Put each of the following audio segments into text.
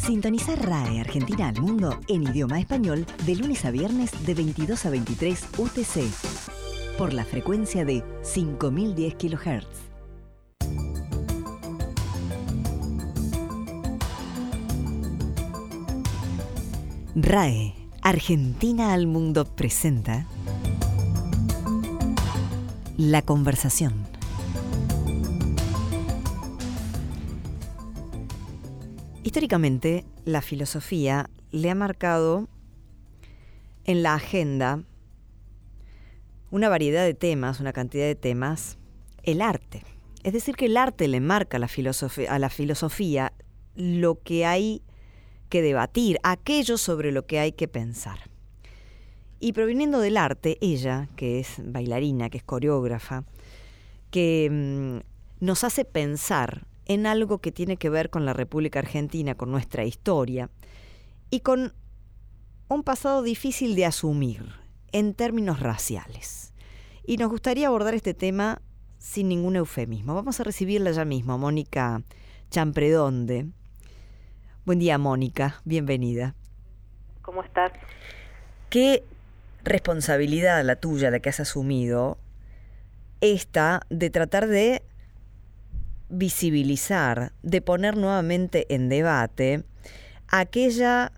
Sintoniza RAE Argentina al Mundo en idioma español de lunes a viernes de 22 a 23 UTC por la frecuencia de 5010 kHz. RAE Argentina al Mundo presenta La Conversación. Históricamente, la filosofía le ha marcado en la agenda una variedad de temas, una cantidad de temas, el arte. Es decir, que el arte le marca a la filosofía lo que hay que debatir, aquello sobre lo que hay que pensar. Y proviniendo del arte, ella, que es bailarina, que es coreógrafa, que nos hace pensar en algo que tiene que ver con la República Argentina, con nuestra historia, y con un pasado difícil de asumir en términos raciales. Y nos gustaría abordar este tema sin ningún eufemismo. Vamos a recibirla ya mismo, Mónica Champredonde. Buen día, Mónica, bienvenida. ¿Cómo estás? ¿Qué responsabilidad la tuya, la que has asumido, esta de tratar de visibilizar, de poner nuevamente en debate aquella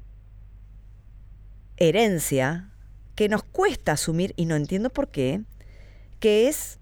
herencia que nos cuesta asumir, y no entiendo por qué, que es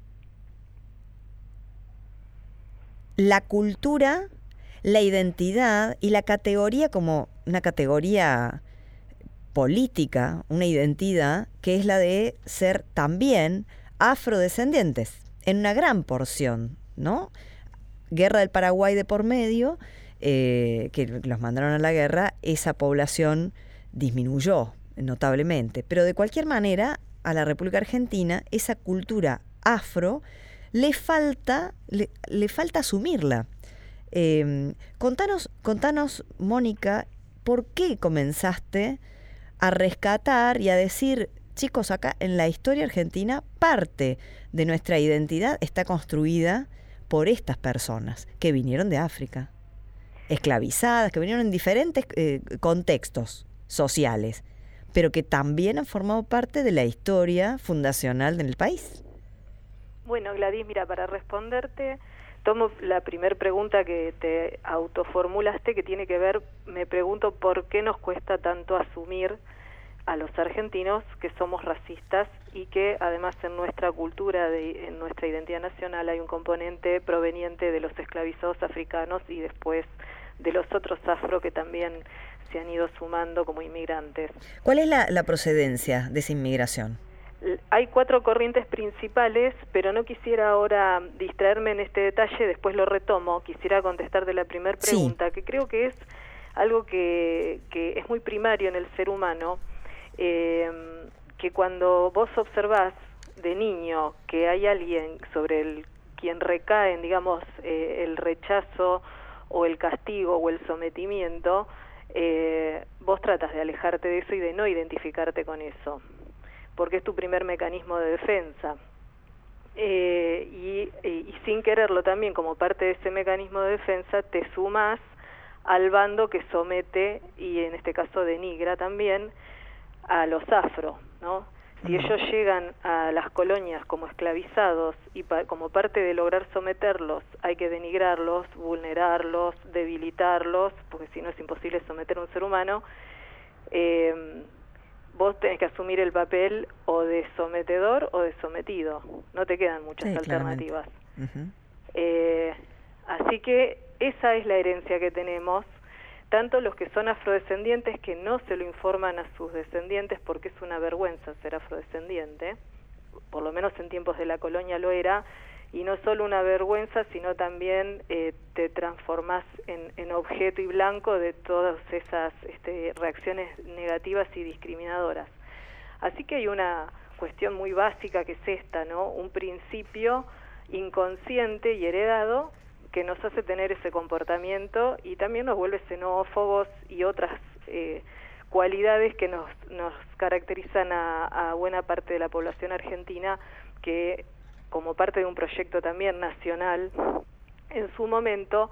la cultura, la identidad y la categoría como una categoría política, una identidad que es la de ser también afrodescendientes, en una gran porción, ¿no? Guerra del Paraguay de por medio, que los mandaron a la guerra, esa población disminuyó notablemente. Pero de cualquier manera, a la República Argentina, esa cultura afro le falta asumirla. Contanos, Mónica, ¿por qué comenzaste a rescatar y a decir, chicos, acá en la historia argentina parte de nuestra identidad está construida por estas personas que vinieron de África, esclavizadas, que vinieron en diferentes contextos sociales, pero que también han formado parte de la historia fundacional del país? Bueno, Gladys, mira, para responderte, tomo la primer pregunta que te autoformulaste, que tiene que ver, me pregunto por qué nos cuesta tanto asumir a los argentinos que somos racistas y que además en nuestra cultura, en nuestra identidad nacional hay un componente proveniente de los esclavizados africanos y después de los otros afro que también se han ido sumando como inmigrantes. ¿Cuál es la procedencia de esa inmigración? Hay 4 corrientes principales, pero no quisiera ahora distraerme en este detalle, después lo retomo. Quisiera contestarte la primera pregunta, que creo que es algo que es muy primario en el ser humano, que cuando vos observás de niño que hay alguien sobre quien recaen, digamos, el rechazo o el castigo o el sometimiento, vos tratas de alejarte de eso y de no identificarte con eso, porque es tu primer mecanismo de defensa. Y sin quererlo también, como parte de ese mecanismo de defensa, te sumás al bando que somete, y en este caso denigra también, a los afro, ¿no? Si ellos llegan a las colonias como esclavizados y como parte de lograr someterlos hay que denigrarlos, vulnerarlos, debilitarlos, porque si no es imposible someter a un ser humano, vos tenés que asumir el papel o de sometedor o de sometido, no te quedan muchas alternativas. Así que esa es la herencia que tenemos, tanto los que son afrodescendientes, que no se lo informan a sus descendientes porque es una vergüenza ser afrodescendiente, por lo menos en tiempos de la colonia lo era, y no solo una vergüenza, sino también te transformás en objeto y blanco de todas esas reacciones negativas y discriminadoras. Así que hay una cuestión muy básica que es esta, ¿no? Un principio inconsciente y heredado que nos hace tener ese comportamiento y también nos vuelve xenófobos y otras cualidades que nos caracterizan a buena parte de la población argentina, que como parte de un proyecto también nacional, en su momento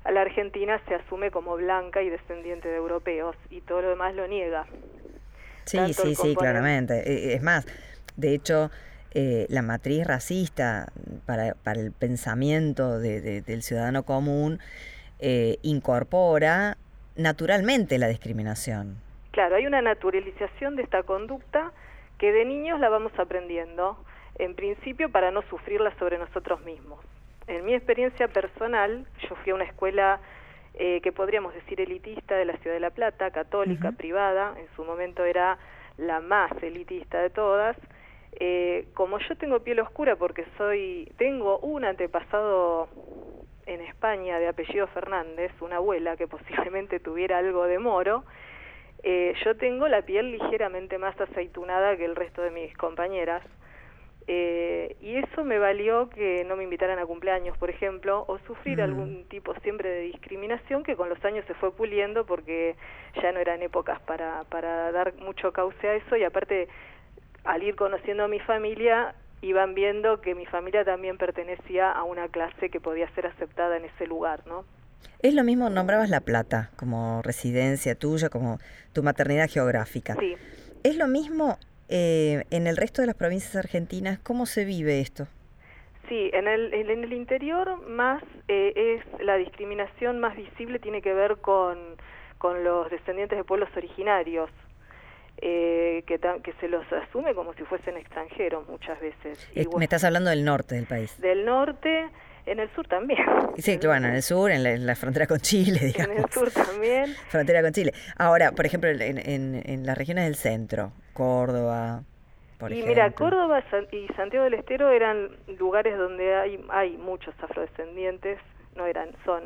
a la Argentina se asume como blanca y descendiente de europeos, y todo lo demás lo niega. Sí, claramente. Es más, de hecho, la matriz racista para el pensamiento del ciudadano común incorpora naturalmente la discriminación. Claro, hay una naturalización de esta conducta que de niños la vamos aprendiendo, en principio para no sufrirla sobre nosotros mismos. En mi experiencia personal, yo fui a una escuela que podríamos decir elitista de la Ciudad de La Plata, católica, privada, en su momento era la más elitista de todas. Como yo tengo piel oscura porque tengo un antepasado en España de apellido Fernández, una abuela que posiblemente tuviera algo de moro, yo tengo la piel ligeramente más aceitunada que el resto de mis compañeras. Y eso me valió que no me invitaran a cumpleaños, por ejemplo, o sufrir algún tipo siempre de discriminación que con los años se fue puliendo porque ya no eran épocas para dar mucho cauce a eso, y aparte al ir conociendo a mi familia iban viendo que mi familia también pertenecía a una clase que podía ser aceptada en ese lugar, ¿no? Es lo mismo, nombrabas La Plata como residencia tuya, como tu maternidad geográfica. Sí. Es lo mismo en el resto de las provincias argentinas. ¿Cómo se vive esto? Sí, en el interior más es la discriminación más visible, tiene que ver con los descendientes de pueblos originarios, que se los asume como si fuesen extranjeros muchas veces. Me estás hablando del norte del país. Del norte, en el sur también. Sí, bueno, en el sur, en la frontera con Chile, digamos. En el sur también. Frontera con Chile. Ahora, por ejemplo, en las regiones del centro, Córdoba, por ejemplo. Mira, Córdoba y Santiago del Estero eran lugares donde hay muchos afrodescendientes, son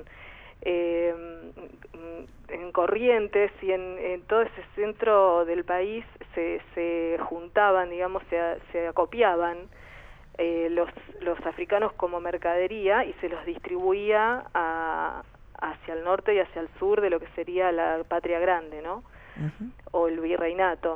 en Corrientes y en todo ese centro del país se juntaban, digamos, se acopiaban los africanos como mercadería y se los distribuía hacia el norte y hacia el sur de lo que sería la Patria Grande, ¿no? O el virreinato.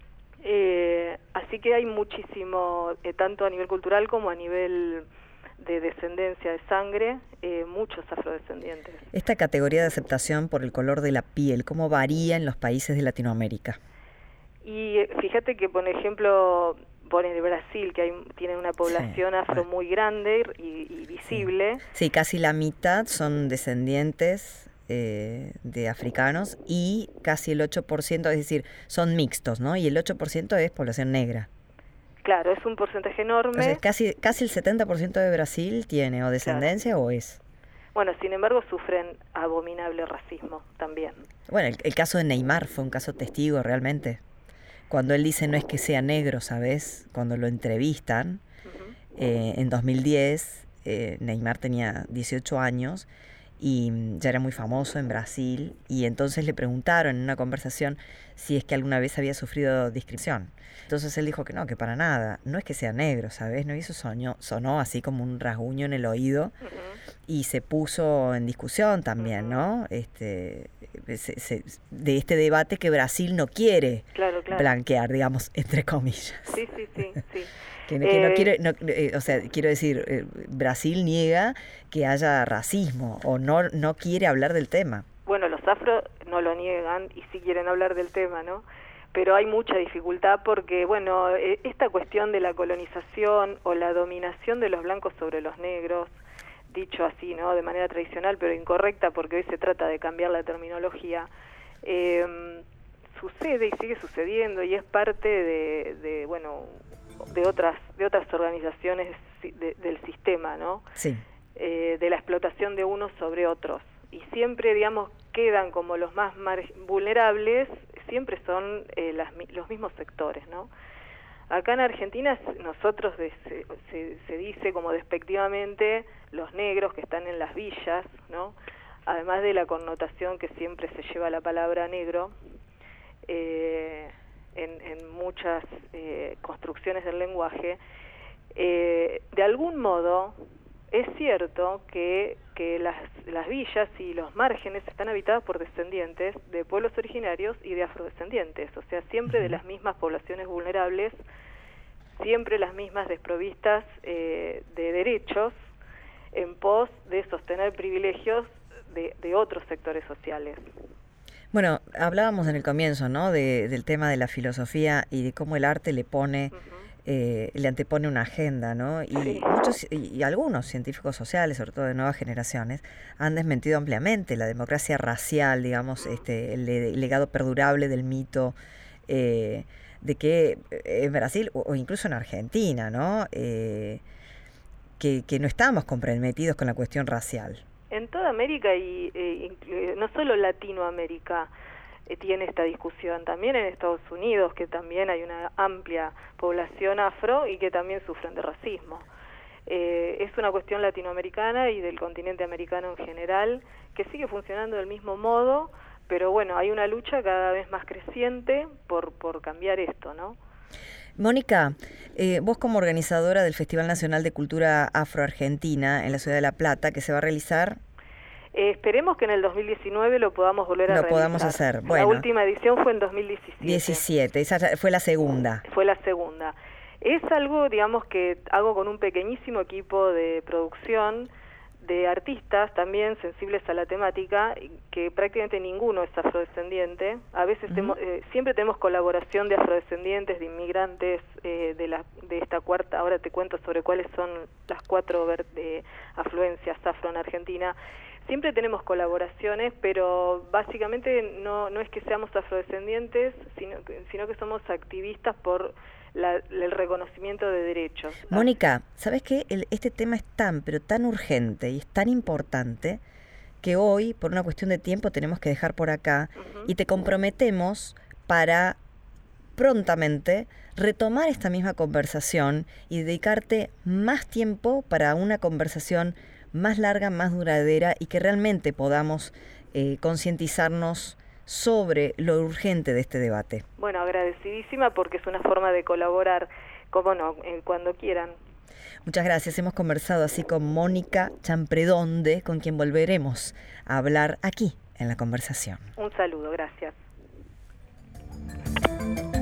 Así que hay muchísimo, tanto a nivel cultural como a nivel de descendencia de sangre, muchos afrodescendientes. Esta categoría de aceptación por el color de la piel, ¿cómo varía en los países de Latinoamérica? Y fíjate que, por ejemplo, en Brasil, que tiene una población afro muy grande y visible. Sí, casi la mitad son descendientes de africanos y casi el 8%, es decir, son mixtos, ¿no? Y el 8% es población negra. Claro, es un porcentaje enorme. O sea, casi el 70% de Brasil tiene o descendencia o es. Bueno, sin embargo, sufren abominable racismo también. Bueno, el caso de Neymar fue un caso testigo realmente. Cuando él dice no es que sea negro, ¿sabes? Cuando lo entrevistan, en 2010, Neymar tenía 18 años y ya era muy famoso en Brasil, y entonces le preguntaron en una conversación si es que alguna vez había sufrido discriminación. Entonces él dijo que no, que para nada, no es que sea negro, ¿sabes? No, y eso sonó así como un rasguño en el oído y se puso en discusión también, ¿no? De este debate que Brasil no quiere blanquear, digamos, entre comillas. Sí. Que no quiere, o sea, quiero decir, Brasil niega que haya racismo o no quiere hablar del tema. Bueno, los afro no lo niegan y sí quieren hablar del tema, ¿no? Pero hay mucha dificultad porque, bueno, esta cuestión de la colonización o la dominación de los blancos sobre los negros, dicho así, ¿no? De manera tradicional, pero incorrecta porque hoy se trata de cambiar la terminología, sucede y sigue sucediendo y es parte de otras organizaciones del sistema, ¿no? Sí. De la explotación de unos sobre otros. Y siempre, digamos, quedan como los más vulnerables, siempre son los mismos sectores, ¿no? Acá en Argentina nosotros se dice como despectivamente los negros que están en las villas, ¿no? Además de la connotación que siempre se lleva la palabra negro, en muchas construcciones del lenguaje, de algún modo es cierto que las villas y los márgenes están habitadas por descendientes de pueblos originarios y de afrodescendientes, o sea, siempre de las mismas poblaciones vulnerables, siempre las mismas desprovistas de derechos, en pos de sostener privilegios de otros sectores sociales. Bueno, hablábamos en el comienzo, ¿no? Del tema de la filosofía y de cómo el arte le pone, le antepone una agenda, ¿no? Y Sí. muchos y algunos científicos sociales, sobre todo de nuevas generaciones, han desmentido ampliamente la democracia racial, digamos, el legado perdurable del mito de que en Brasil o incluso en Argentina, ¿no? Que no estamos comprometidos con la cuestión racial. En toda América no solo Latinoamérica tiene esta discusión, también en Estados Unidos, que también hay una amplia población afro y que también sufren de racismo. Es una cuestión latinoamericana y del continente americano en general, que sigue funcionando del mismo modo, pero bueno, hay una lucha cada vez más creciente por cambiar esto, ¿no? Mónica, vos como organizadora del Festival Nacional de Cultura Afro-Argentina en la ciudad de La Plata, que se va a realizar... esperemos que en el 2019 lo podamos volver a realizar. Lo podamos hacer, bueno. La última edición fue en 2017. Esa fue la segunda. Fue la segunda. Es algo, digamos, que hago con un pequeñísimo equipo de producción, de artistas también sensibles a la temática, que prácticamente ninguno es afrodescendiente. A veces siempre tenemos colaboración de afrodescendientes, de inmigrantes, de esta cuarta, ahora te cuento sobre cuáles son las 4 afluencias afro en Argentina. Siempre tenemos colaboraciones, pero básicamente no es que seamos afrodescendientes, sino que somos activistas por el reconocimiento de derechos. Mónica, ¿sabes qué? Este tema es pero tan urgente y es tan importante que hoy, por una cuestión de tiempo, tenemos que dejar por acá y te comprometemos para prontamente retomar esta misma conversación y dedicarte más tiempo para una conversación más larga, más duradera y que realmente podamos concientizarnos sobre lo urgente de este debate. Bueno, agradecidísima porque es una forma de colaborar, como no, cuando quieran. Muchas gracias. Hemos conversado así con Mónica Champredonde, con quien volveremos a hablar aquí en La Conversación. Un saludo, gracias.